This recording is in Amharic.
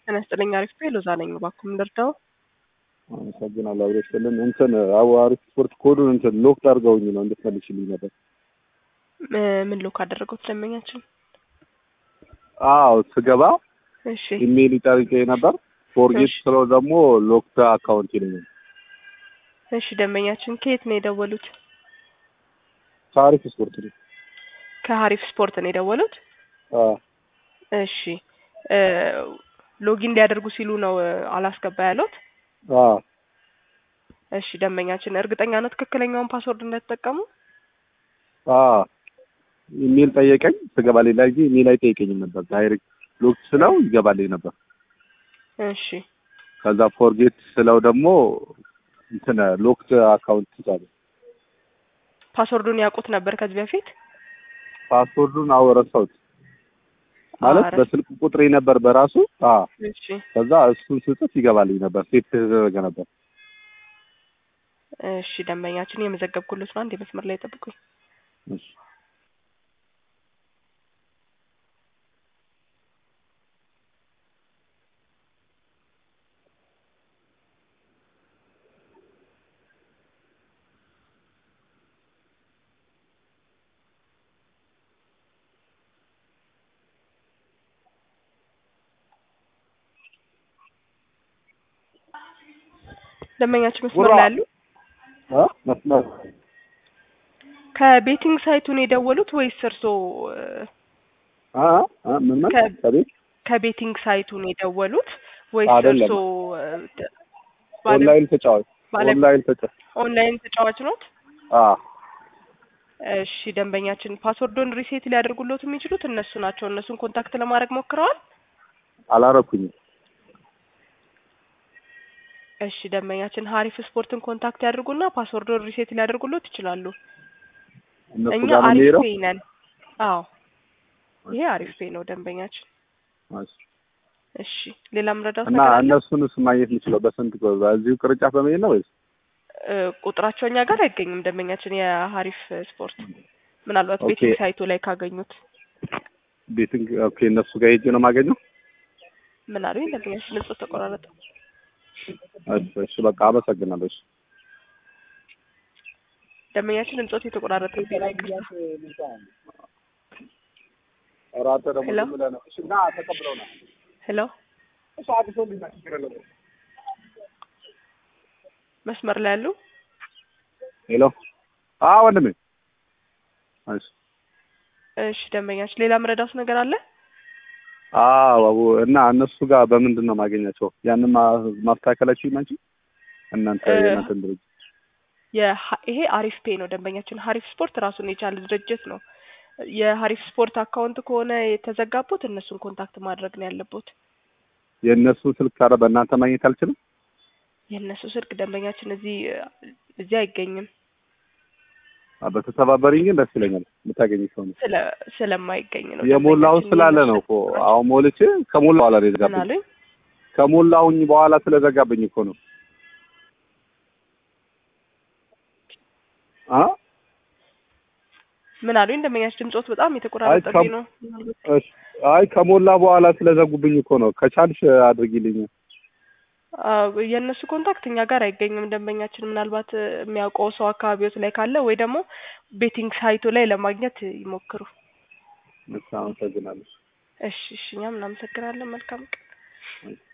ተነስተለኛ አሪፍ ሎዛ ነኝ ባኩም ልርዳው አመሰግናለሁ። አብረሽልን እንትን አሪፍ ስፖርት ኮዱን እንትን ሎክ አድርገውኝ ነው እንድትፈልሽልኝ ነበር። ምን ሎክ አደረገው ስለመኛችን? አዎ ስገባ እሺ ኢሜል ይጠይቀኝ ነበር። ፎርጌት ስለው ደግሞ ሎክ አካውንት ይለኛል። እሺ ደንበኛችን ከየት ነው የደወሉት? ከአሪፍ ስፖርት ነው። ከአሪፍ ስፖርት ነው የደወሉት? አዎ እሺ ሎጊን ሊያደርጉ ሲሉ ነው አላስገባ ያሉት? አዎ እሺ ደንበኛችን እርግጠኛ ነው ትክክለኛውን ፓስወርድ እንደተጠቀሙ? አዎ ኢሜል ጠየቀኝ። ስገባ ሌላ ጊዜ ኢሜል አይጠይቀኝም ነበር። ዳይሬክት ሎክ ስለው ይገባልኝ ነበር። እሺ ከዛ ፎርጌት ስለው ደግሞ እንትን ሎክ አካውንት ይዛል። ፓስወርዱን ያውቁት ነበር ከዚህ በፊት? ፓስወርዱን አወረሳውት ማለት በስልክ ቁጥሬ ነበር በራሱ። እሺ ከዛ እሱን ስጽፍ ይገባልኝ ነበር። ሴት ተደረገ ነበር። እሺ ደንበኛችን የመዘገብኩልዎት ነው። አንዴ መስመር ላይ ጠብቁኝ። እሺ ደንበኛችን መስመር ላይ አሉ? መስመር ከቤቲንግ ሳይቱን የደወሉት ወይስ እርሶ? ምን ከቤት ከቤቲንግ ሳይቱን የደወሉት ወይስ እርሶ? ኦንላይን ተጫዋች ኦንላይን ተጫዋች ነው? እሺ ደንበኛችን ፓስወርዱን ሪሴት ሊያደርጉልዎት የሚችሉት እነሱ ናቸው። እነሱን ኮንታክት ለማድረግ ሞክረዋል? አላረኩኝም። እሺ ደንበኛችን ሀሪፍ ስፖርትን ኮንታክት ያድርጉና ፓስወርዱን ሪሴት ሊያደርጉልዎት ይችላሉ። እኛ አሪፍ ፔይ ነን። አዎ ይሄ አሪፍ ፔይ ነው ደንበኛችን። እሺ ሌላ ምረዳው እና እነሱንስ ማግኘት የምችለው በስንት በዚሁ ቅርንጫፍ በመሄድ ነው ወይስ? ቁጥራቸው እኛ ጋር አይገኝም ደንበኛችን። የሀሪፍ ስፖርት ምናልባት ቤቲንግ ሳይቱ ላይ ካገኙት። ቤቲንግ ኦኬ እነሱ ጋር ሄጄ ነው የማገኘው? ምን አሉኝ ደንበኛችን? ልጽ ተቆራረጠ። እሺ በቃ አመሰግናለሁ። ደንበኛችን እንጦት የተቆራረጠ ቢላይ ሄሎ መስመር ላይ ያሉ? ሄሎ ወንድሜ። እሺ ደንበኛችን ሌላ ምረዳውስ ነገር አለ? እና እነሱ ጋር በምንድን ነው ማገኛቸው? ያንን ማስተካከላችሁ አንቺ እናንተ የእናንተን ድርጅት? ይሄ አሪፍ ፔይ ነው ደንበኛችን። ሀሪፍ ስፖርት ራሱን የቻለ ድርጅት ነው። የሀሪፍ ስፖርት አካውንት ከሆነ የተዘጋቡት እነሱን ኮንታክት ማድረግ ነው ያለበት። የእነሱ ስልክ ካረ በእናንተ ማግኘት አልችልም? የእነሱ ስልክ ደንበኛችን እዚህ አይገኝም። በተተባበሪኝ ግን ደስ ይለኛል። የምታገኝ ሰው ነው ስለማይገኝ ነው። የሞላው ስላለ ነው እኮ አሁን ሞልቼ ከሞላው በኋላ ነው የዘጋብኝ። ከሞላውኝ በኋላ ስለዘጋብኝ እኮ ነው። ምን አሉኝ ደንበኛችን? ድምጾት በጣም የተቆራረጠብኝ ነው። አይ ከሞላ በኋላ ስለዘጉብኝ እኮ ነው። ከቻልሽ አድርጊልኝ። የእነሱ ኮንታክት እኛ ጋር አይገኝም ደንበኛችን። ምናልባት የሚያውቀው ሰው አካባቢዎት ላይ ካለ ወይ ደግሞ ቤቲንግ ሳይቱ ላይ ለማግኘት ይሞክሩ። አመሰግናለሁ። እሺ እኛም እናመሰግናለን። መልካም ቀን።